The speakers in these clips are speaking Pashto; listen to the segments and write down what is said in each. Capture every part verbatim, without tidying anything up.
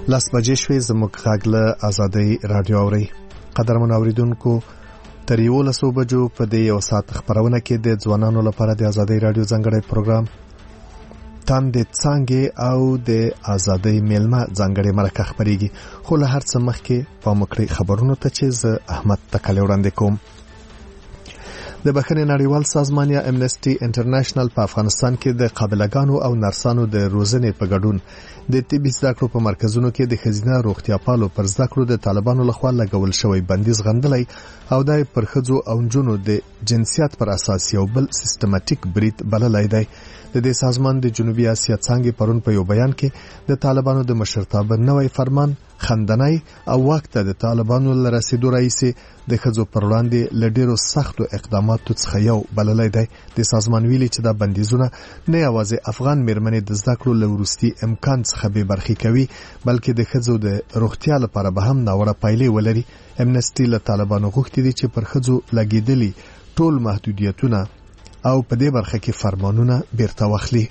لاس بجې شوې زموږ غږ له آزادۍ رادیو اوري. قدرمن اوریدونکو تر یولسو بجو په دې یو ساعت خبرونه کې د ځوانانو لپاره د آزادۍ رادیو ځانګړی پروګرام تام د څنګه او د آزادۍ میلمه ځانګړی مرکه خبريږي. خو له هر څه مخکې په مکړی خبرونو ته چې ز احمد تکلی وړاندې کوم. د بخښنې نړیوال سازمان یا امنسټي انټرنیشنل په افغانستان کې د قابلګانو او نرسانو د روزنې په ګډون د طبي زده کړو په مرکزونو کې د ښځینه روغتیا پالو پر زده کړو د طالبانو لخوا لګول شوی بندیز غندلی او د پر ښځو او نجونو د جنسیت پر اساس یو بل سیستماتیک برید بللی دی. د دې سازمان د جنوبي اسیا څنګه پرون په یو بیان کې د طالبانو د مشرتابه نوې فرمان خندنای او وخت د طالبانو لرسیدو رئیس د ښځو پر وړاندې لډیرو سختو اقداماتو څخه یو بللی دی. د سازمان ویلي چې دا بندیزونه نه یوازې افغان میرمنې د زده کړو لورستي امکان څخه به برخې کوي بلکې د ښځو د روغتیا لپاره به هم ناوړه پایلې ولري. امنسټي له طالبانو غوښتي دي چې پر ښځو لګیدلي ټول محدودیتونه او په دې برخه کې فرمانونه بیرته واخلي.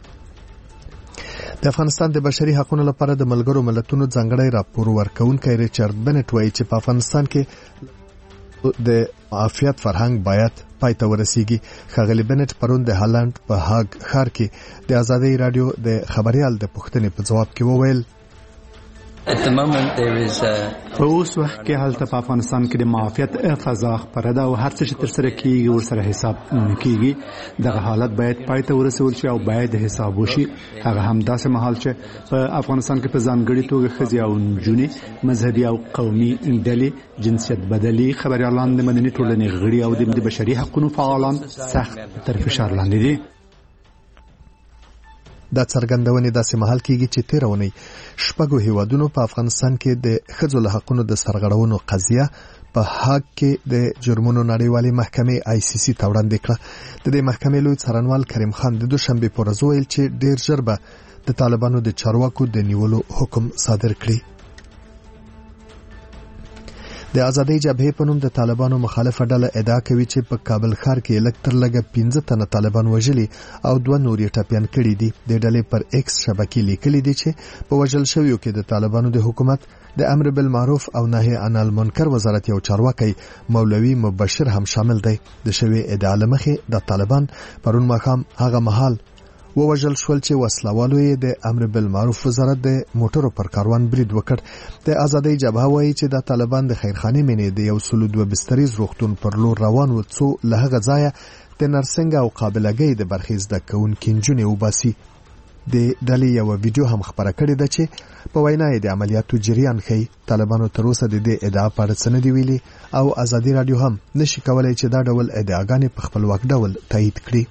د افغانستان د بشري حقوقو لپاره د ملګرو ملتونو ځانګړی راپور ورکونکي ریچارډ بنټ وایي چې په افغانستان کې د عافیت فرهنګ باید پای ته ورسیږي. ښاغلي بنټ پرون د هالند په هاګ ښار کې د آزادۍ رادیو د خبريال د پوښتنې په جواب کې وویل په اوس وخت کې هلته په افغانستان کې د معافیت فضا خبره ده او هر څه چې تر سره کیږي ورسره حساب نه کیږي. دغه حالت باید پای ته ورسول شي او باید حساب وشي. هغه هم داسې مهال چې په افغانستان کې په ځانګړي توګه ښځې او نجونې مذهبي او قومي ډلې جنسیت بدلي خبريالان د مدني ټولنې غړي او د بشري حقوقو فعالان سخت تر فشار لاندې دي. دا څرګندونه داسې محل کېږي چې تیرونی شپږو هیوادونو په افغانستان کې د ښځو له حقوقو د سرغړونو قضیه په هاګ کې د جرمونو نړیوالې محکمې آی سی سی ته وړاندې کړه. د دې محکمې لوی څارنوال کریم خان د دوشنبه پر ورځ ویل چې ډیر ژر به د طالبانو د چارواکو د نیولو حکم صادر کړي. د آزادۍ جبهې په نوم د طالبانو مخالفه ډله ادعا کوي چې په کابل ښار کې لکټر لګه پنځه تنه طالبان وژلي او دوه نور یې ټپيان کړي دي. د ډلې پر ایکس شبکې لیکلي دي چې په وژل شویو کې د طالبانو د حکومت د امر بالمعروف او نهي عن المنکر وزارت یو چارواکي مولوي مبشر هم شامل دی. د شوی ادعا لمخې د طالبان پرون ماښام هغه مهال ووژل شول چې وسلوالو یې د امر بالمعروف وزارت د موټرو پر کاروان برید وکړ. د آزادۍ جبهه وایي چې د طالبان د خیرخانې مینې د یو سلو دوه بستریز روغتون پر لور روان و څو له هغه ځایه د نرسنګ او قابلګۍ د برخې زده کوونکي نجونې وباسي. د ډلې یو ویډیو هم خبره کړې ده چې په وینا یې د عملیاتو جریان ښیي. طالبانو تر اوسه د دې ادعا په اړه څه نه دی ویلي او آزادۍ رادیو هم نشي کولای چې دا ډول ادعاګانې په خپلواک ډول تایید کړي.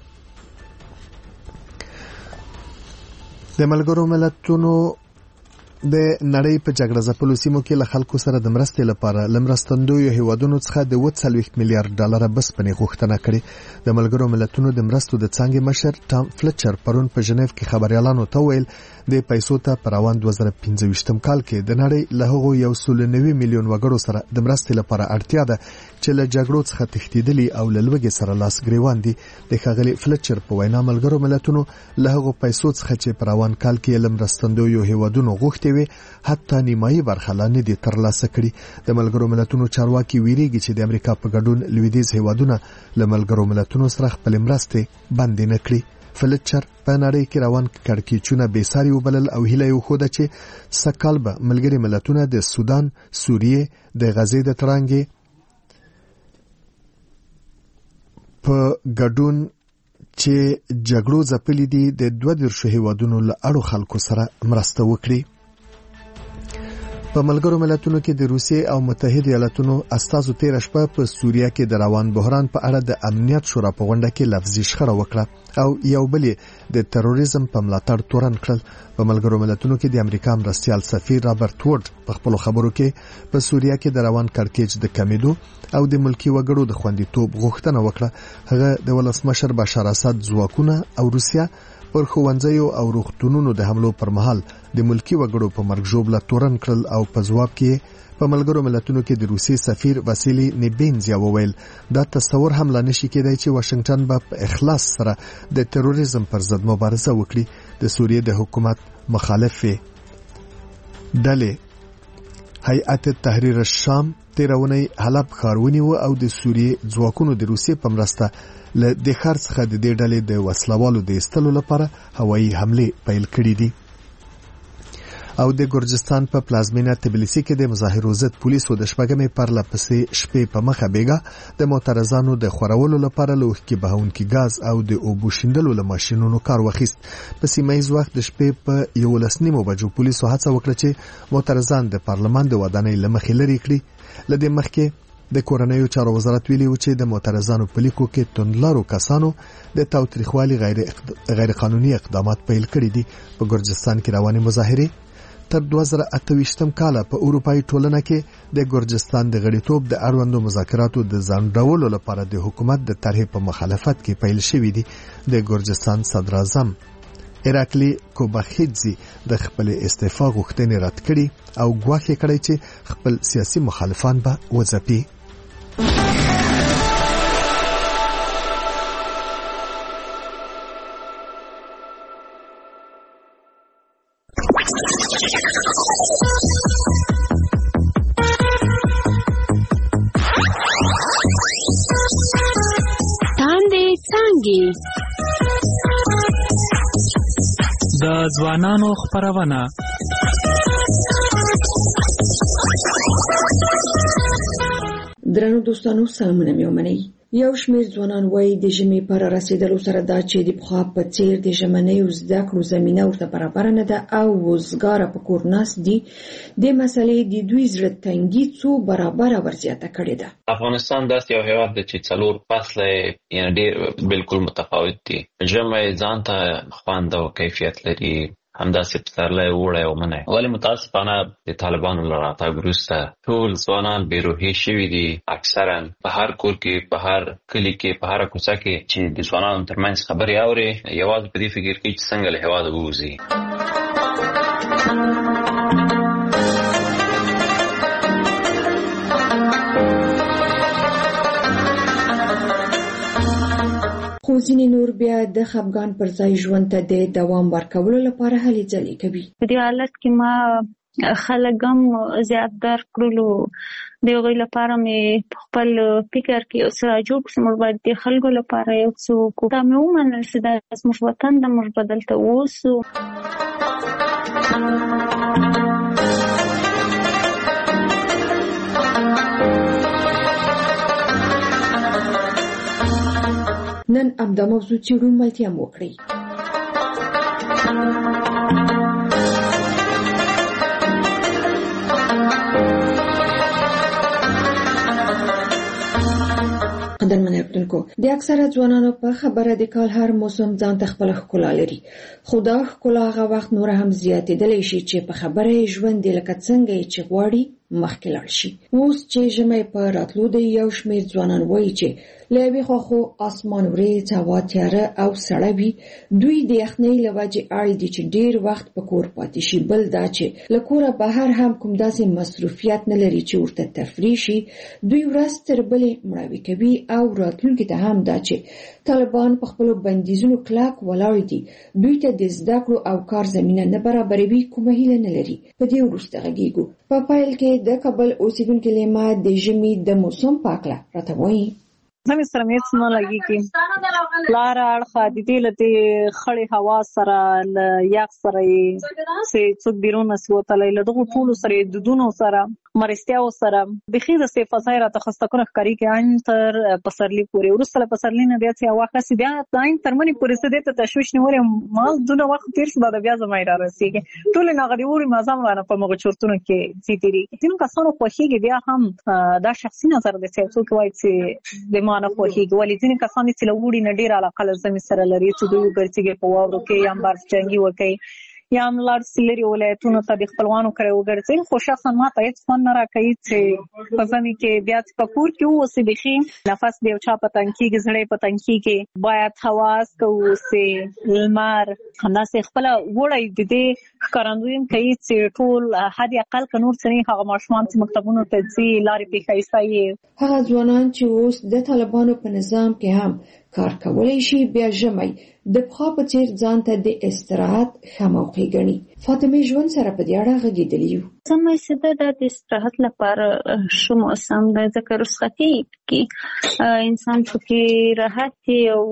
د ملګرو ملتونو د نړۍ په جګړه ځپلو سیمو کې له خلکو سره د مرستې لپاره لمرستندوی هیوادونو څخه د اووه څلوېښت میلیارډ ډالر بسپنې غوښتنه کړې. د ملګرو ملتونو د مرستو د څنګه مشر ټام فلچر پرون په ژنیف کې خبريالانو ته ویل د پیسو ته پر روان دوه زره پنځه ویشتم کال کې د نړۍ له هغو یو سل نوي میلیون وګړو سره د مرستې لپاره اړتیا ده چې له جګړو څخه تښتېدلي او له لوږې سره لاس ګریوان دي. د ښاغلي فلچر په وینا ملګرو ملتونو له هغو پیسو څخه چې پر روان کال کې لمرستندوی هیوادونو غوښتي وي حتی نیمایي برخه لا نه دي ترلاسه کړي. د ملګرو ملتونو چارواکي ویریږي چې د امریکا په ګډون لویدیځ هیوادونه له ملګرو ملتونو سره خپل مرستې بندې نه کړي. فلچر په نړۍ کې روان کړکېچونه بې ساري وبلل او هیله یې وښوده چې سږ به ملګري ملتونه د سودان، سوریې، د غزې د تړانګې په ګډون چې جګړو ځپلي دي د دوه دیرشو هیوادونو له اړو خلکو سره مرسته وکړي. په ملګرو ملتونو کې د روسیې او متحده ایالاتونو استازو تیر شپه په سوریه کې د روان بحران په اړه د امنیت شورا په غونډه کې لفظي شخړه وکړه او یو بل د تروریزم په ملاتړ تورن کړل. په ملګرو ملتونو کې د امریکا مرستیال سفیر رابرټ وورد په خپل خبرو کې په سوریه کې د روان کړکېچ د کمیدو او د ملکی وګړو د خوندیتوب غوښتنه وکړه. هغه د ولسمشر بشار اسد ځواکونه او روسیا پر ښوونځیو او روغتونونو د حملو پر مهال د ملکی وګړو په مرګ ژوبله تورن کړل او په ځواب کې په ملګرو ملتونو کې د روسي سفیر واسیلی نیبینزیا وویل دا تصور هم لا نشي کېدای چې واشنگټن به په اخلاص سره د تروریزم پر ضد مبارزه وکړي. د سوریې د حکومت مخالف ډلې هیئت تحریر الشام تیرونی حلب ښار ونیو او د سوریې ځواکونو د روسیې په مرسته له د ښار څخه د دې ډلې د وسلوالو د ایستلو لپاره هوایي حملې پیل کړې دي. او د ګرجستان په پلازمینه تبلیسي کې د مظاهرو ضد پولیسو د شپږمې پرله پسې شپې په مخه بیګا د معترضانو د خورولو لپاره له اوښکې بهونکي ګاز او د اوبو شیندلو له ماشینونو کار واخیست. په سیمه ییز وخت د شپې په یولس نیمو بجو پولیسو هڅه وکړه چې معترضان د پارلمان د ودانۍ له مخې لرې کړي. له دې مخکې د کورنیو چارو وزارت ویلي و چې د معترضانو په لیکو کې توندلارو کسانو د تاوتریخوالي غیر غیر قانوني اقدامات پیل کړي دي. په ګرجستان کې روانې مظاهرې تر دوه زره اته ویشتم کال په اروپאי ټولنه کې د ګرجستان د غړیتوب د اړوندو مذاکراتو د ځانډولو لپاره د حکومت د طرحې په مخالفت کې پیل شوې دي. د ګرجستان صدر اعظم ایراکلی کوباخیدزي د خپل استعفا غوښتنې رد کړي او ګواښ کړی چې خپل سیاسي مخالفان به وځپي. د ځوانانو خپرونه درنو دوستانو سلامونه مې ومنئ. یو شمېر ځوانان وایي د ژمي پر رسیدلو سره دا چې د پخوا په څیر د ژمنیو زده کړو زمینه ورته برابره نه ده او وزګاره په کور ناست دي. د مسلې د دوی زړه تنګي څو برابره ورزیاته کړې ده. افغانستان داسې یو هېواد دی چې څلور فصله یعنې ډېر بالکل متفاوت دي. ژمی ځان ته خوند او کیفیت لري، همداسې پسرلی، اوړی او منی. ولې متاسفانه د طالبانو له راتګ وروسته ټول ځوانان بېروحي شوي دي. اکثرا په هر کور کې، په هر کلي کې، په هره کوڅه کې چې د ځوانانو ترمنځ خبرې اوري، یوازې په دې فکر کوي چې څنګه له هېواده ووځي. خو ځینې نور بیا د خپګان پر ځای ژوند ته د دوام ورکولو لپاره هلې ځلې کوي. په دې حالت کې ما خلک هم زیات درک کړلو. د هغوی لپاره مې خپل فکر کې یو څه راجوړ کړ چې موږ باید د خلکو لپاره یو څه وکړو. دا مې ومنل چې دا زموږ وطن ده، موږ به دلته اوسو. نن همدا موضوع څېړو، ملتیا مو وکړئ. قدرمن اردوونکو، د اکثره ځوانانو په خبره د کال هر موسم ځان ته خپله ښکلا لري، خو دا ښکلا هغه وخت نوره هم زیاتېدلی شي چې په خبره یې ژوند دی لکه څنګه یې چې غواړي مخکې لاړ شي. اوس چې ژمی په راتلو دی، یو شمېر ځوانان وایي چې له یوې خوا خو اسمان وریځ، هوا تیاره او سړه وي، دوی د یخنۍ له وجې اړ دي چې ډېر وخت په کور پاتې شي. بل دا چې له کوره بهر هم کوم داسې مصروفیت نه لري چې ورته تفریح شي. دوی ورځ تر بلې مړاوي کوي او راتلونکي ته هم دا چې طالبان په خپلو بندیزونو کلک ولاړ دي، دوی ته د زده کړو او کار زمینه نه برابروي، کومه هیله نه لري. په دې وروسته غږیږو. په پایل کې د کابل اوسیدونکي لیما د ژمي د موسم په هکله راته وایي. زمي سره مې څه نه لګېږي. لاره اړخه د دې له دې خړې هوا سره، له یخ سره چې څوک بیرون نسي وتلی، له دغو ټولو سره یې دودونو سره، مرستیاو سره بیخي د صفا ځای راته خسته کونه ښکارېږي. عین تر پسرلي پورې، وروسته له پسرلي نه بیا چې هوا ښه سي، بیا عین تر مني پورې څه دې ته تشویش نیولې ما دونه وخت تېر شو، دا د بیا زما یې رارسېږي. ټولې نغدې وړي مازه هم رانه په مغو چورتونو کې ځي تېرېږي. ځینو کسانو خوښېږي، بیا هم دا شخصي نظر دی چې یو څوک وایي چې د ما نه خوښېږي. ولې ځینې کسان دي چې له وړي نه ډېره علاقه له ژمي سره لري، چې دوی وګرځېږي په واورو کې، یا هم برف جنګي وکوي، یا هم لاړ سي لرې ولایتونو ته د خپلوانو کره وګرځي. خو شخصا ما ته هېڅ خوند نه راکوي چې په ژمي کې بیا چې په کور کې واوسې، بیخي نفس د یو چا په تنګ کېږي، زړه یې په تنګ کېږي. باید هوا هسکه واوسې، لمر همداسې خپله وړی د دې ښکارندوی هم کوي چې ټول حد اقل که نور څه نه، هغه ماشومان چې مکتبونو ته ځي، لارې پرې ښایسته یې. هغه ځوانان چې اوس د طالبانو په نظام کې هم کار کولای شي بیا ژمی د پخوا په څیر ځان ته د استراحت ښه موقع ګڼي. فاطمه ژوند سره په دې اړه غږېدلې یو. ژمی چې د استراحت لپاره ښه موسم دی ځکه رخصتي کې انسان پکې راحت او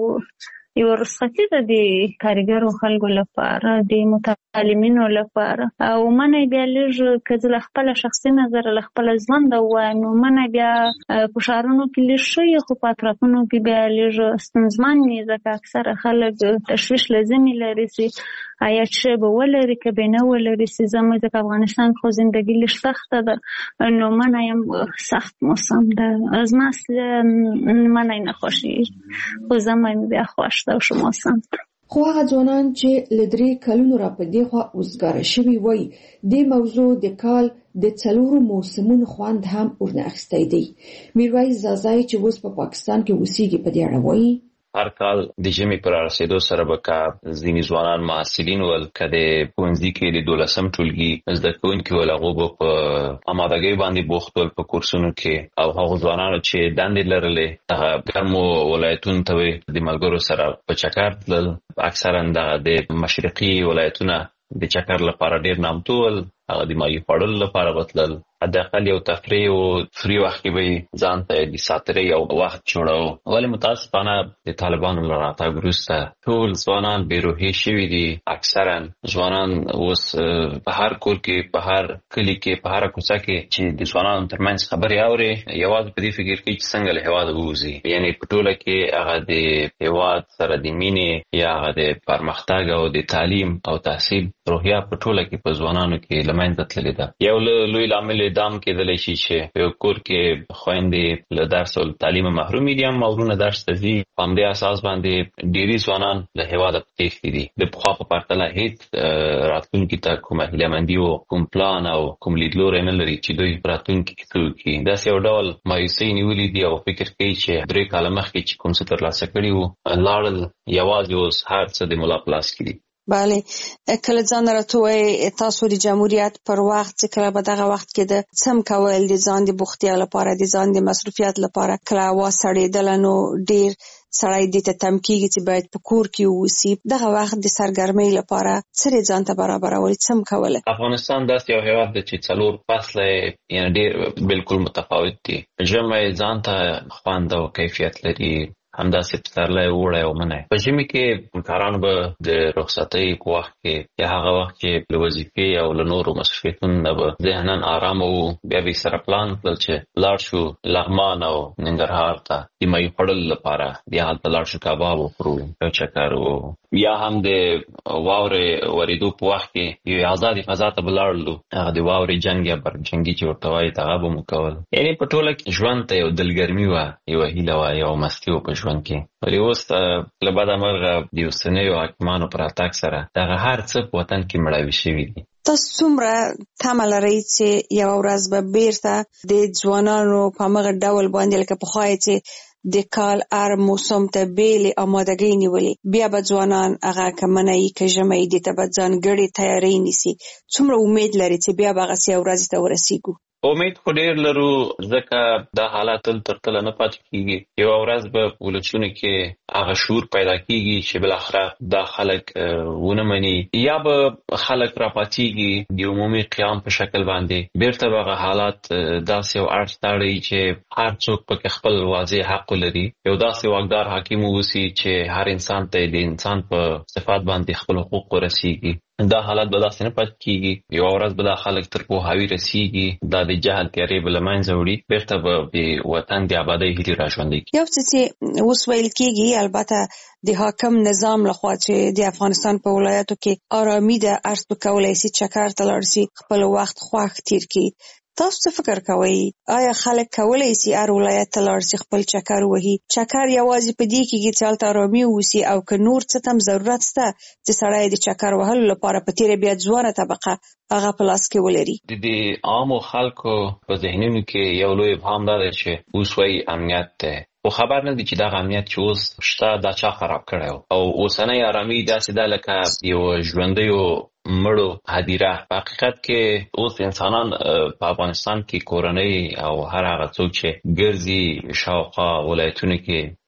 یو رخصتي ده د کارګرو خلکو لپاره د متعلمینو لپاره او منه بیا لږ که زه له خپله شخصي نظر له خپله ژونده ووایم نو منه بیا په ښارونو کې لږ ښه وي خو په اطرافونو کې بیا لږ ستونزمن وي ځکه اکثره خلک تشویش لازمي لري چې آیا چې به ولري که به نه ولري چې زموږ ځکه افغانستان خو زندګي لږ سخته ده نو منه یم سخت موسم ده زما اصلا منه نه خوښېږي خو زما بیا خوښ ده شو موسم. خو هغه ځوانان چې له درې کلونو را په دې خوا اوزګاره شوي وایي دې موضوع د کال د څلورو موسمونو خوند هم ورنه اخیستی دی. میرویس زازای چې اوس په پاکستان کې اوسېږي په دې اړه وایي هر کال د ژمي پر رسیدو سره به که ځینې ځوانان محصلین ول که د ښوونځي کې د دولسم ټولګي زده کوونکي ول هغوی به په امادګۍ باندې بوخت ول په کورسونو کې او هغو ځوانانو چې دندې لرلې دغه ګرمو ولایتونو ته به د ملګرو سره په چکر تلل. اکثرا دغه د مشرقي ولایتونه د چکر لپاره ډېر نامتو ول هغه د ماهي خوړلو لپاره به تلل. حداقل یو تفریح او فری وخت کې به ځان ته د ساترې یو وخت جوړاو. ولې متاسفانه د طالبانو له راتګ وروسته ټول ځوانان بې روحي شوي دي. اکثرا ځوانان اوس په هر کور کې په هر کلي کې په هره کوڅه کې چې د ځوانانو ترمنځ خبرې اوري یوازې په دې فکر کوي چې څنګه له هېواده ووځي. یعنې په ټوله کې هغه د هېواد سره د مینې یا هغه د پرمختګ او د تعلیم او تحصیل روحیه په ټوله کې په ځوانانو کې له منځه تللې ده. یو لوی لامل دام کېدلی شي چې په یو کور کې خویندې له درس او تعلیم محرومې دي هم ورونه درس ته ځي په همدې اساس باندې ډېری ځوانان له هېواده تښتي دي. د پخوا په پرتله هېڅ راتلونکي ته کومه هیلهمندي او کوم پلان او کوم لیدلوری نه لري چې دوی په راتلونکي کې څه وکړي. داسې یو ډول مایوسۍ نیولي دي او فکر کوي چې درې کاله مخکې چې کوم څه ترلاسه کړي وو لاړل یوازې اوس هر څه د ملا په لاس کې دي. بله کله ځان راته تاسو د جمهوریت پر وخت چې کله په دغه وخت کې د سم کول د ځان د بوختیا لپاره د ځان د مصروفیت لپاره کله هوا سړېدله نو ډېر سړی دې ته تم کېږي چې باید په کور کې واوسي. دغه وخت د سرګرمۍ لپاره څه ځان ته برابرول څه هم کوله؟ افغانستان داسې یو هېواد دی چې څلور فصله یعنې ډېر بالکل متفاوت دي. ژمی ځان ته خوند او کیفیت لري همداسې پسرلی اوړی او منی. په ژمي کې کارانو به د رخصتۍ په وخت کې یا هغه وخت چې له وظیفې او له نورو مصروفیتونو نه به ذهنا ارامه وو بیا به یې سره پلان کړل چې لاړ شو لغمان او ننګرهار ته د ماهي خوړلو لپاره بیا هلته لاړ شو کباب وخورو یو چکر و یا هم د واورې ورېدو په وخت کې یو ازادې فضا ته به لاړلو هغه د واورې جنګ یا برجنګي چې ورته وایي هغه به مو کول. یعنې په ټوله کې ژوند ته یو دلګرمي وه یوه هیله وه یوه مستي وه په ژوند کې. ولې اوس له بده مرغه د اوسنیو حاکمانو په راتګ سره دغه هر څه په وطن کې مړاوي شوي دي. تاسو څومره تمه لرئ چې یوه ورځ به بیرته د ځوانانو په همغه ډول باندې لکه پخوا چې د کال هر موسم ته بیلې امادګۍ نیولې بیا به ځوانان هغه که منی که ژمی دې ته به ځانګړې تیارۍ نیسي؟ څومره امید لري چې بیا به هغسې یو ورځې ته ورسېږو؟ امید خو ډېر لرو ځکه دا حالات تل تر تله نه پاتې کېږي. یوه ورځ به په ولسونو کې هغه شعور پیدا کېږي چې بالاخره دا خلک ونه مني یا به خلک راپاڅېږي د عمومي قیام په شکل باندې بیرته به هغه حالات داسې یو اړخ ته اړوي چې هر څوک پکې خپل واضح حق ولري. یو داسې واکدار حاکم واوسي چې هر انسان ته د انسان په صفات باندې خپل حقوق ورسېږي. دا حالت به داسې نه پاتې کېږي. یوه ورځ به دا خلک تر پوهاوي رسېږي دا د جهل تیارې به له منځه وړي بیرته به د وطن د ابادۍ هیلې راژوندۍ کړي. یو څه چې اوس ویل کېږي البته د حاکم نظام لخوا چې د افغانستان په ولایاتو کې آرامي ده هر څوک کولی شي چکر ته لاړ شي خپل وخت خوښ تیر کړي. تاسو څه فکر کوئ؟ آیا خلک کولی شي هر ولایت ته لاړ شي خپل چکر وهي؟ چکر یوازې په دې کېږي چې هلته آرامي واوسي او که نور څه ته هم ضرورت شته چې سړی د چکر وهلو لپاره په تېره بیا ځوانه طبقه هغه په لاس کې ولري؟ د دې عامو خلکو په ذهنونو کې یو لوی ابهام دا دی چې اوس وایي امنیت دی خو خبر نه دی چې دغه امنیت چې اوس شته دا چا خراب کړی او اوسنۍ ارامي داسې ده لکه یو ژوندیو مړو هدیره. په حقیقت کې اوس انسانان په افغانستان کې کورنۍ او هر هغه څوک چې ګرځي شاوخوا ولایتونو کې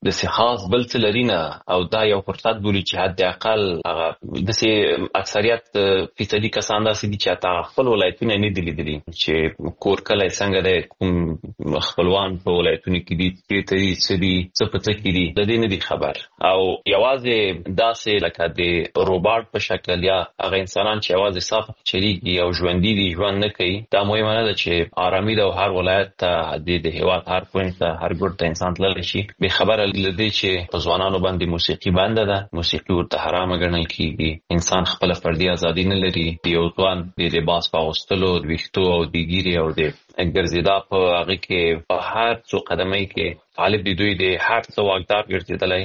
د سي خاص بل څه لري نه او دا یو فرصت بولي چې حد اقل هغه د سي اکثریت فیصدي کسان داسې دي چې تا خپل ولایتونه نه دي لیدلي چې کور کله څنګه د کوم خپلوان په ولایتونو کې دي چې ته سدي څه پته کې دي د دې نه دي خبر او یوازې داسې لکه د روباټ په شکل یا هغه انسانان چې یوازې صاف چلیږي او ژوندۍ دي ژوند نه کوي دا مهمه نه ده چې آرامي ده او هر ولایت ته د هیواد هر پوینټ ته هر ګوټ ته انسان تللی شي به خبره لدی چې په ځوانانو باندې موسیقي بنده ده موسیقي ورته حرامه ګڼل کیږي انسان خپل فردي ازادي نه لري د یو ځوان د لباس په اغوستلو د ویښتو او د ګیري او د ګرځېدا په هغه کې په هر څو قدمۍ کې طالب دی دوی د هر څه واقدار ګرځېدلی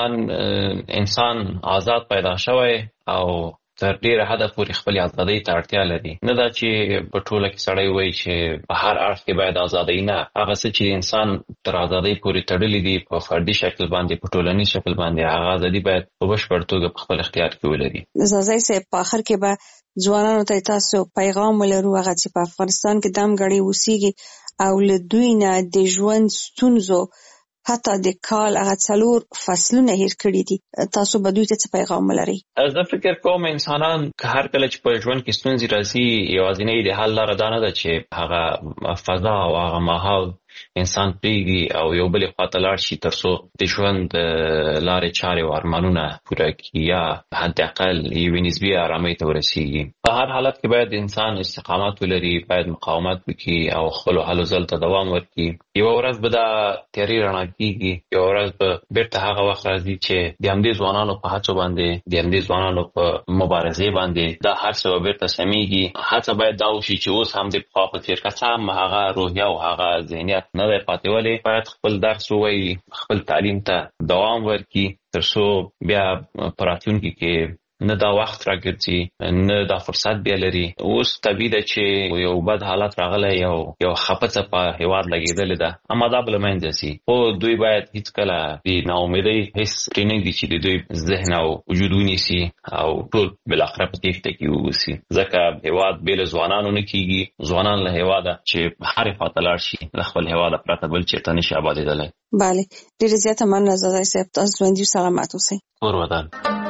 بنان انسان آزاد پیدا شوی او تر ډیره حده پورې خپل ازادۍ ته اړتیا لري نه دا چې په ټوله کې سړی وایي چې په هر اړخ کې باید ازادۍ نه هغه څه چې انسان تر ازادۍ پورې تړلي دي په فردي شکل باندې په ټولنیز شکل باندې هغه ازادي باید په بشپړ توګه په خپل اختیار کې ولري. زازای صاحب په اخر کې به ځوانانو ته تاسو پیغام ولرو هغه چې په افغانستان کې دم غړي اوسېږي او له دوی نه د ژوند ستونزو حتی د کال هغه څلور فصلونه هیر کړی دي تاسو به دوی ته څه پیغام ولرئ؟ زه فکر کوم انسانان که هر کله چې په ژوند کې ستونزې راځي یوازینۍ د حل لاره دا نه ده چې هغه فضا او هغه ماحول انسان پریږدي او یو بلې خواته لاړ شي تر څو د ژوند لارې چارې او ارمانونه پوره کړي یا حد اقل یوې نسبي ارامۍ ته ورسیږي. په هر حالت کې باید انسان استقامت ولري باید مقاومت وکړي او خپلو هلو ځلو ته دوام ورکړي. یوه ورځ به دا تیاري رڼا کېږي یوه ورځ به بیرته هغه وخت راځي چې د همدې ځوانانو په هڅو باندې د همدې ځوانانو په مبارزې باندې دا هر څه به بیرته سمیږي. هڅه باید دا وشي چې اوس هم د پخوا په څېر که څه هم هغه روحیه او هغه ذهنیت نه دی پاتې ولی باید خپل درس ووایي خپل تعلیم ته دوام ورکړي تر څو بیا په راتلونکي کې نه دا وخت راګرځي نه دا فرصت بیا لري. اوس طبیعي ده چې یو بد حالت راغلی یو یو خپڅه په هیواد لګېدلې ده اما دا به له منځه ځي خو دوی باید هیڅکله د ناامیدۍ حس پرې نه ږدي چې د دوی ذهن او وجود ونیسي او ټول بالاخره په تېښته کې واوسي ځکه هیواد بې له ځوانانو نه کېږي. ځوانان له هیواده چې هرې خواته لاړ شي له خپل هیواده پرته بل چېرته نشي ابادېدلی. بله ډېره زیاته مننه زازای صاحب تاسو ژوندي او سلامت اوسئ. کور ودان.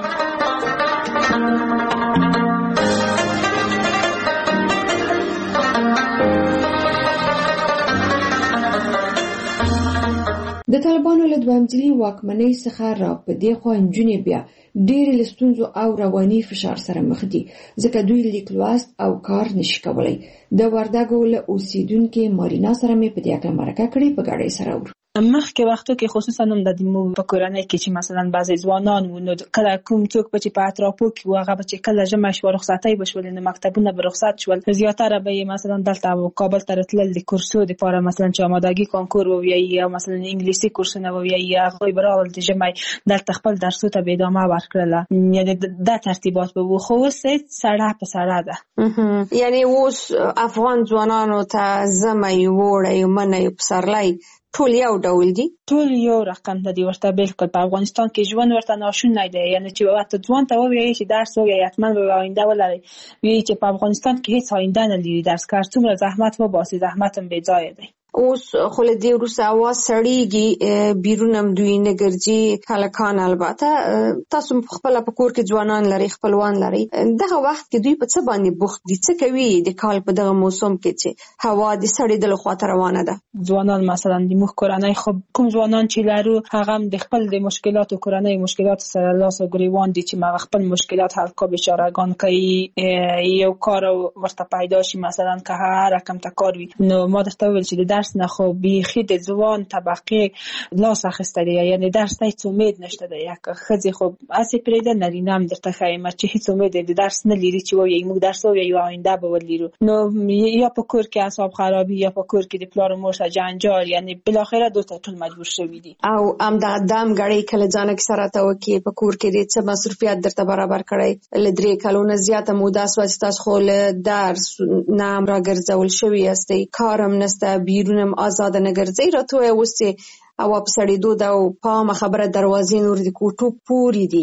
د طالبانو له دویم ځلي واکمنۍ څخه را په دې خوا نجونې بیا ډېرې له ستونزو او رواني فشار سره مخ دي ځکه دوی لیک لوست او کار نشي کولی. د وردګو له اوسیدونکې مارینا سره مې په دې اړه مرکه کړې په ګاډۍ سره ور مخکې وختو کې خصوصا هم د دمو په کورنۍ کې چې مثلا بعضی ځوانان و نو کله کوم څوک به چې په اطرافو کې و هغه به چې کله ژمی شو رخصتۍ به شول نو مکتبونه به رخصت شول زیاتره به مثلا دلته کابل ته راتلل د کورسو لپاره مثلا چې آمادګي کانکور وویایي یا مثلا انګلیسي کورسونه وویایي هغوی به راغلل د ژمی دلته خپل درسو ته به ادامه ورکړله یعنی دا ترتیبات به و خو اوس سړه په سړه ده یعنی اوس افغان ځوانانو ته ژمی وړی منی پسرلی ټول یو ډول دي ټول یو رقم ته دي ورته بالکل په افغانستان کې ژوند ورته ناشونی دی یعنی چې وخت ځوان ته وایي چې درس وایي حتما به آینده ولري وایي چې په افغانستان کې هیڅ آینده نه لري درس کار څومره زحمت وباسي زحمت هم بې ځایه دی. اوس خو له دې وروسته هوا سړیږي بیرون هم دوی نه ګرځي هلکان البته تاسو خپله په کور کې ځوانان لري خپلوان لري دغه وخت کې دوی په څه باندې بوخت دي څه کوي د کال په دغه موسم کې چې هوا د سړېدلو خواته روانه ده؟ ځوانان مثلا د موږ کورنۍ خو کوم ځوانان چې لرو هغه هم د خپل د مشکلاتو کورنۍ مشکلات سره لاس او ګریوان دي چې هغه خپل مشکلات حل کو بیچارهګان کوي یو کار ورته پیدا شي مثلا که هر رقم ته کار وي نو ما درته وویل چې درس نه خو بیخي د ځوان طبقې لاس اخیستلی یعنی درس ته هیڅ امید نشته د یک ښځې خو هسې پرېږده نارینه هم درته ښایم چې هیڅ امید د درس نه لري چې وایي موږ درس ووایو آینده به ولرو نو یا په کور کې اعصاب خرابي یا په کور کې د پلار و مور سره جنجال یعنی بالاخره دوی ته ټول مجبور شوي دي او همدغه دم ګړۍ کله ځانه کې سره ته وکړي په کور کې د څه مصروفیت درته برابر کړی له درې کلونه زیاته موده شوه چې تاسو خو له درس نه هم راګرځول شوي یاستئ کار هم نشته بیرون هم آزاد نه ګرځئ راته ووایه اوس چې هوا په سړېدو ده او پامه خبره دروازې نور د کوټو پورې دي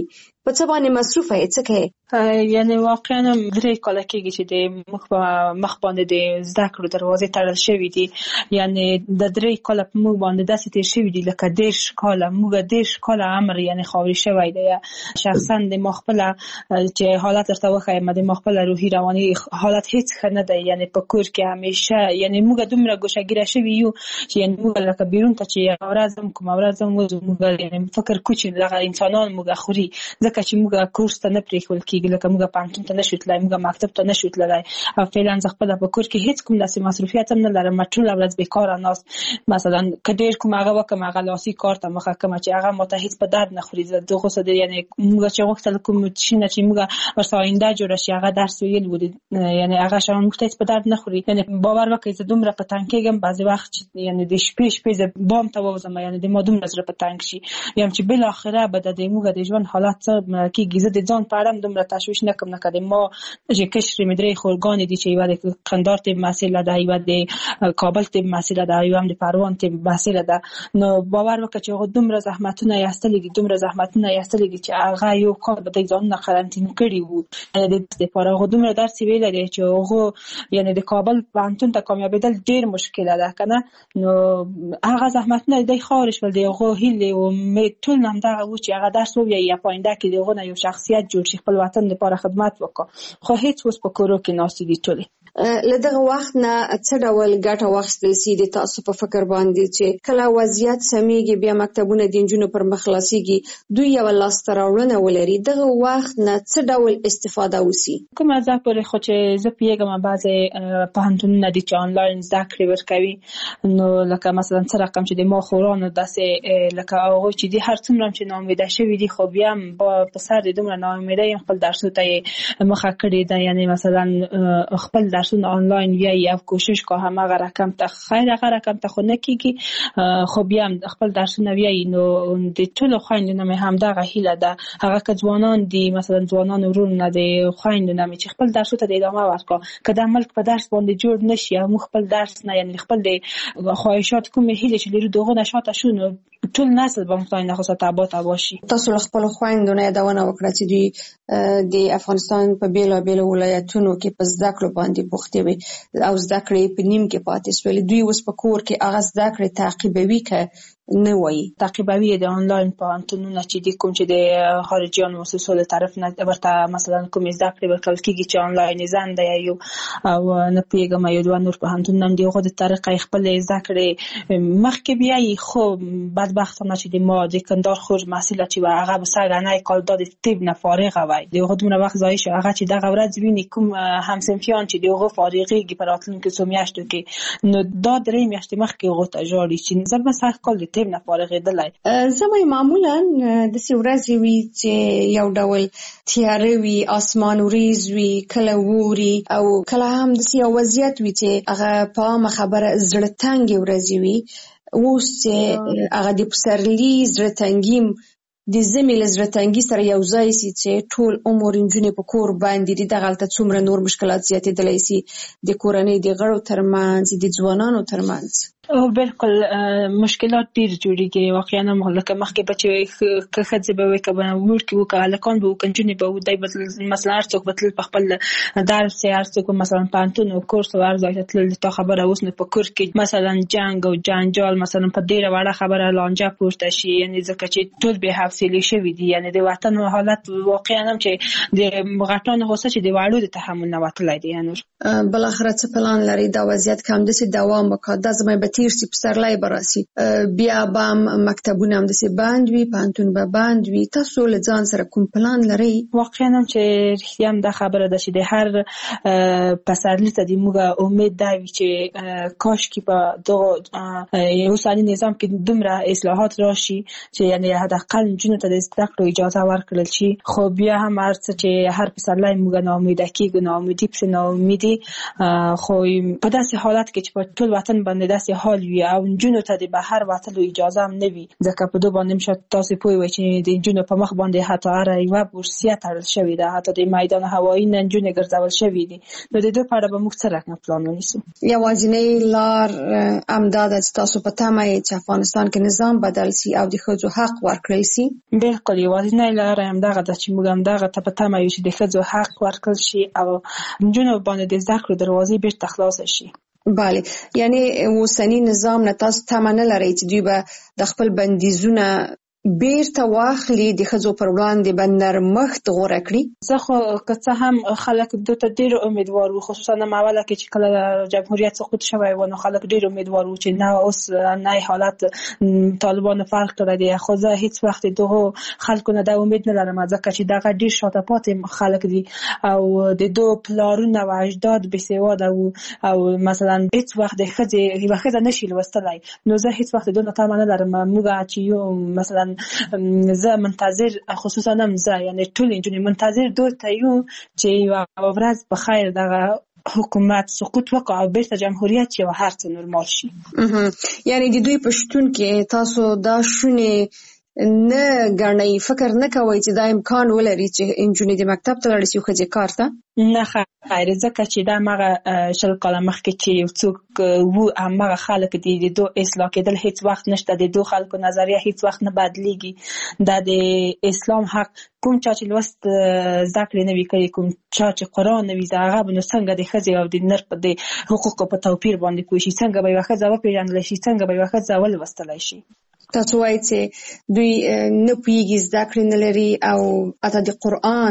په څه باندې مصروفه یې څه کوي؟ یعنی واقعا درې کاله کېږي چې د مخ په مخ باندې د زده کړو دروازې تړل شوې دي. یعنی د درې کاله په موږ باندې داسې تیر شوي دي لکه دېرش کاله موږ دېرش کاله عمر یعنی خاورې شوی دی. شخصا د ما خپله چې حالت درته وښیم د ما خپله روحي رواني حالت هیڅ ښه نه دی. یعنی په کور کې همیشه یعنی موږ دومره ګوشهګیره شوي یو چې یعنی موږ لکه بیرون ته چې یوه ورځ هم کومه ورځ هم وځو موږ یعنی فکر کوو چې دغه انسانان موږ خوري ځکه چې موږ کورس ته نه پرېښودل کېږي لکه موږ پوهنتون ته نشو تللی موږ مکتب ته نشو تللی او فعلا زه خپله په کور کې هیڅ کوم داسې مصروفیت هم نه لرم. ټوله ورځ بېکاره ناست مثلا که ډېر کوم هغه وکړم هغه لاسي کار ته مخه کړم چې هغه ماته هیڅ په درد نه خوري. زه دغو څه یعنی موږ چې غوښتل کوم شي نه چې موږ ورسره آینده جوړه شي هغه درس ویل و یعنی هغه شیان موږ ته هیڅ په درد نه خوري. یعنی باور وکړئ زه دومره په تنګ کېږم بعضې وخت چې یعنی د شپې شپې زه بام ته ووځم یعنی د ما دومره زړه په تنګ شي یم چې بالاخره به د موږ د ژوند حالات څه کېږي. زه د ځان په اړه هم دومره تشویش نه کوم لکه د ما چې کشرې مې درې خورګانې دي چې یوه د قندهار طب محصله ده یوه د کابل طب محصله ده یوه هم د پروان طب محصله ده. نو باور وکړه چې هغه دومره زحمتونه یې ایستلي دي دومره زحمتونه یې ایستلي دي چې هغه یو کال به دوی ځانونه قرنطین کړي وو د دپاره هغه دومره درس یې ویلی دی چې هغه یعنی د کابل پوهنتون ته کامیابېدل ډېر مشکله ده که نه. نو هغه زحمتونه دوی خاورې شول د هغو هیلې و امید ټول همدغه و چې هغه درس ووایي یا په آینده کې د هغو نه یو شخصیت جوړ شي خپل وطن لپاره خدمت وکړه خو هیڅ اوس په کورو کې ناستې دي ټولې. له دغه وخت نه څه ډول ګټه واخیستل سي د تاسو په فکر باندې چې کله وضعیت سمیږي بیا مکتبونه د نجونو پر مخ خلاصېږي دوی یوه لاسته راوړنه ولري دغه وخت نه څه ډول استفاده وسي؟ کومه زه پورې خو چې زه پوهېږم بعضې پوهنتونونه دي چې آنلاین زده کړې ورکوي نو لکه مثلا څه رقم چې د ما خورانو داسې لکه هغوی چې دي هر څومره چې ناامیده شوي دي خو بیا هم په سر د دومره ناامیدۍ هم خپل درسو ته یې مخه کړې ده. یعنی مثلا خپل درسونه آنلاین ویایي او کوشش که همغه رقم ته خیر هغه رقم ته خو نه کېږي خو بیا هم خپل درسونه ویایي. نو د ټولو خویندو نه مې همدغه هیله ده هغه که ځوانان دي مثلا ځوانان ورونو نه د خویندو نه مې چې خپل درسو ته د ادامه ورکړه که د ملک په درس باندې جوړ نه شي او موږ خپل درس نه یعنی خپل د خواهشات کومې هیلې چې لرو د هغو نه شاته شو نو ټول نسل به خدای نخواسته تباه تباه شي. تاسو له خپلو خویندو نه یادونه وکړه چې دوی د افغانستان په بېلابېلو ولایتونو کې په زده کړو باندې بوختې وي او زده کړې په نیم کې پاتې شولې. دوی اوس په کور کې هغه زده کړې تعقیبوي که نه وایي؟ تعقیبوي د آنلاین پوهنتونونه چې دي کوم چې د خارجیانو مؤسسو له طرف نه ورته مثلا کومې زده کړې ورکول کېږي چې آنلاین زنده یا یو او نه پوهېږم یو دوه نور پوهنتونونه هم د هغو د طریقه یې خپلې زده کړې مخکې بیایي خو بدبختانه چې د ما د کندهار خور محصله چې وه هغه به سږنی کال دا د طب نه فارغه وی د هغو دومره وخت ضایع شو هغه چې دغه ورځ ویني کوم همصنفیان چې د هغو فارغېږي په راتلونکو څو میاشتو کې نو دا درې میاشتې مخکې هغو ته ژاړي چې زه به سږ کال د طب نه فارغېدلی. زه به معمولا داسې ورځې وي چې یو ډول تیاره وي اسمان وریځ وي کله ووري او کله هم داسې یو وضعیت وي چې هغه په عامه خبره زړه تنګې ورځې وي. اوس چې هغه د پسرلي زړه تنګي د ژمي له زړه تنګي سره یو ځای سي چې ټول عمر نجونې په کور باندې دي دغلته څومره نور مشکلات زیاتېدلی سي د کورنۍ د غړو ترمنځ د ځوانانو ترمنځ. او بالکل مشکلات ډېر جوړېږي واقعا لکه مخکې به چې که ښځې به وي که به وړکي وو که هلکان به وو که نجونې به وو دی به مثلا هر څوک به تلل په خپل درس یې هر څوک به مثلا پوهنتون او کورس او هر ځای ته تلل تا خبره اوس نو په کور کې مثلا جنګ او جنجال مثلا په ډېره وړه خبره لانجه پورته شي یعنې ځکه چې ټول بې حوصلې شوي دي یعنې د وطن حالت واقعا هم چې د غټانو غوسه چې د وړو د تحمل نه وتلی دی. نور بالاخره څه پلان لري دا وضعیت که همداسې دوام وکړي دا زما به تیر سي پسرلی به راسي بیا به هم مکتبونه همداسې بند وي پوهنتون به بند وي تاسو له ځان سره کوم پلان لرئ؟ واقعا هم چې رښتیا هم دا خبره ده چې د هر پسرلي ته د موږ امید دا وي چې کاشکې په دغه اوسني نظام کې دومره اصلاحات راشي چې یعنې حداقل نجونو ته د زده کړو اجازه ورکړل شي. خو بیا هم هر څه چې هر پسرلی موږ ناامیده کېږو ناامیدي پسې ناامیدي خو په داسې حالت کې چې په ټول وطن باندې داسې حال وي او نجونو ته د بهر وتلو اجازه هم نه وي ځکه په دو باندې شاید تاسو پوه وئ چې د نجونو په مخ باندې حتی هره یوه بورسیه تړل شوې ده حتی د میدان هوایي نه نجونې ګرځول شوي دي. نو د دو په اړه به موږ څه رقم پلان ونیسو؟ یوازینۍ لار همدا ده چې تاسو په تمه یې چې افغانستان کې نظام بدل سي او د ښځو حق ورکړل سي. بالکل یوازینۍ لاره همدغه ده چې موږ همدغه ته په تمه یو چې د ښځو حق ورکړل شي او نجونو باندې د زده کړو دروازې بیرته خلاصه شي. بله، یعنی اوسنی نظام نه تاسو تمه نه لرئ چې دوی به د خپل بندیزونه بیرته واخلي، د ښځو پر وړاندې به نرمښت غوره کړي؟ زه خو که څه هم خلک دو ته ډېر امیدوار وو، خصوصا اوله کې چې کله جمهوریت سقوط شوی و نو خلک ډېر امیدوار وو چې نه اوس نه حالت طالبانو فرق کړی دی، خو زه هیڅ وخت دغه خلکو نه د امید نه لرم ځکه چې دغه ډېر شاته پاتې خلک دي او د دو پلارونه او اجداد بېسواده وو او مثلا هیڅ وخت د ښځې یوه ښځه نشي لوستلی، نو زه هیڅ وخت د دو نه تمه نه لرم. موږ چې یو مثلا زه منتظر، خصوصا هم زه یعنی ټول نجونې منتظر دو ته یو چې یوه ورځ په خیر دغه حکومت سقوط وکړي او بیرته جمهوریت شي او هر څه نورمال شي. یعنی د دوی په شتون کې تاسو دا شونې نه ګڼئ، فکر نه کوئ چې دا امکان ولري چې نجونې د مکتب ته لاړې شي او ښځې کار ته؟ نه خیر، ځکه چې دا همغه شل کاله مخکې چې یو څوک وو همغه خلک دي، د دو اصلاح کېدل هیڅ وخت نشته، د دو خلکو نظریه هیڅ وخت نه بدلیږي. دا د اسلام حق کوم چا چې لوست زده کړې نه وي کړي، کوم چا چې قرآن نه وي زده، هغه به نو څنګه د ښځې او د نر په د حقوقو په توپیر باندې پوه شي، څنګه به یوه ښځه وپېژندلی شي، څنګه به یوه ښځه ولوستلی شي. تاسو وایئ چې دوی نه پوهېږي، زده کړې نه لري او حتی د قرآن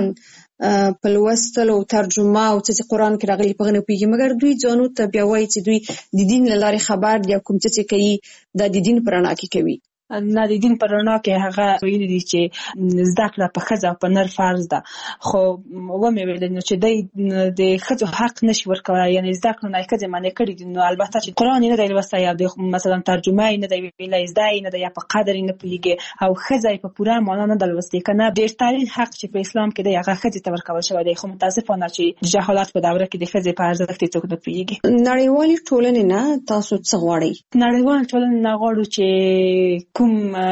په لوستلو او ترجمه او څه چې قرآن کې راغلي په هغه نه پوهېږي، مګر دوی ځانو ته بیا وایي چې دوی د دین له لارې خبر دي او کوم څه چې کوي دا د دین په رڼا کې کوي. نه، د دین په رڼا کې هغه ویلي دي چې زده کړه په ښځه او په نر فرض ده، خو ومې ویلې نو چې دی د ښځو حق نشي ورکولی، یعنې زده کړو نه یې ښځې منع کړي دي. نو البته چې قرآن یې نه دی لوستی یا د مثلا ترجمه یې نه دی ویلی، زده یې نه دی یا په قدر یې نه پوهېږي او ښځه یې په پوره معنا نه ده لوستې، که نه ډېرترین حق چې په اسلام کې دی هغه ښځې ته ورکول شوی دی، خو متاسفانه چې د جهالت په دوره کې د ښځې په ارزښت یې څوک نه پوهېږي. نړیوالې ټولنې نه تاسو څه غواړئ؟ نړیوالې ټولنې نه غواړو چې کوم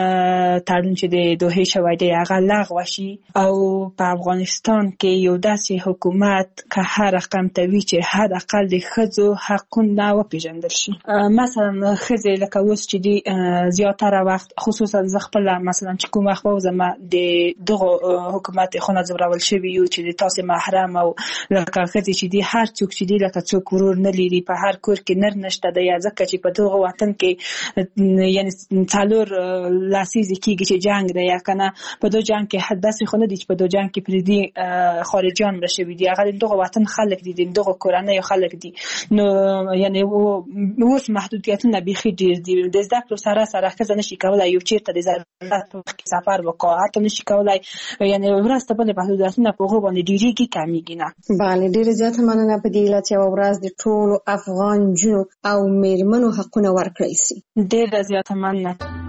تړون چې د دوحې شوی دی هغه لغوه شي او په افغانستان کې یو داسې حکومت که هر رقم ته وي چې حد اقل د ښځو حقونه وپېژندل شي. مثلا ښځې لکه اوس چې دي زیاتره وخت، خصوصا زه خپله مثلا چې کوم وخت ووځم د دغو حکومت خونه ځورول شوي یو چې د تاسې محرم او لکه ښځې چې دي هر څوک چې دي لکه څوک ورور نه لري، په هر کور کې نر نشته دی، ځکه چې په دغه وطن کې یعنی څلور لسیزې کېږي چې جنګ دی یا که نه، په دو جنګ کې داسې خو نه دي چې په دو جنګ کې پردي خارجیان مړه شوي دي، هغه د دغه وطن خلک دي، د دغه کورنیو خلک دي. نو یعنې اوس محدودیتونه بیخي ډېر دي. د زده کړو سره سره ښځه نشي کولی یو چېرته د ضرورت په وخت کې سفر وکړي، حتی نشي کولی یعنې ورځ ته بلې محدودیتونه په هغو باندې ډېرېږي کمېږي نه. بله، ډېره زیاته مننه په دې هیله چې یوه ورځ د ټولو افغان نجونو او مېرمنو حقونه ورکړی سي. ډېره زیاته مننه.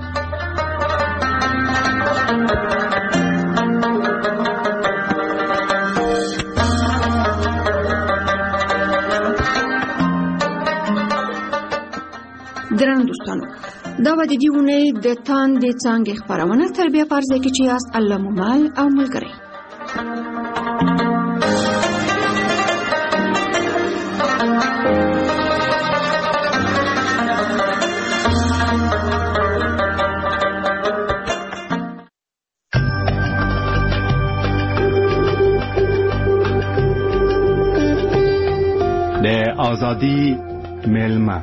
درنو دوستانو، دا به د دې اونۍ د تاندې څانګې خپرونه تر بیا په ارزه کې چې یاست الله مو مل او ملګری. د آزادی ملمه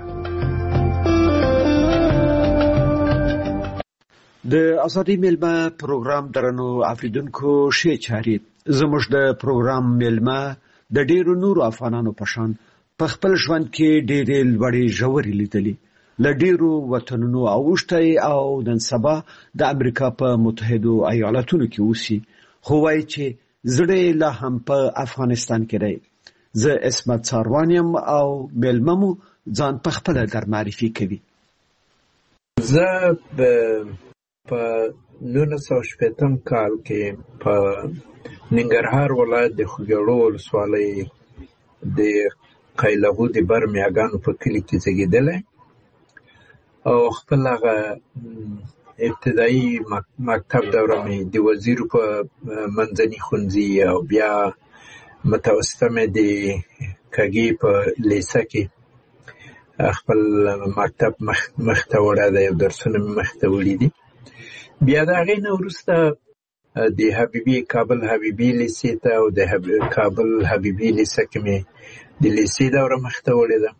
د ازادي ملمه پروګرام درنو اوریدونکو ښه چاري زموږ د پروګرام ملمه د ډیرو نورو افغانانو په شان په خپل ژوند کې ډېرې لوړې ژورې لیدلې، له ډیرو وطنونو اوښتې او نن سبا د امریکا په متحدو ایالاتونو کې اوسي، خو وایي چې زړه لا هم په افغانستان کې دی. زه اسمت څاروانیم او ملمه مو ځان په خپل در معرفي کوي. زه په نولس سوه شپېتم کال کې په ننګرهار ولایت د خوږیاړو ولسوالۍ د قیلهو د بر میاګانو په کلي کې زیږېدلی او خپل هغه ابتدایي مکتب دوره مې د وزیرو په منځني ښوونځي او بیا متوسطه مې د کږې په لیسه کې خپل مکتب مخ ته وړی دی او درسونه مې مخ ته وړي دي. بیا د هغې نه وروسته د حبیبي کابل حبیبي لیسې ته او د کابل حبیبي لیسه کې مې د لیسې دوره مخې ته وړې ده.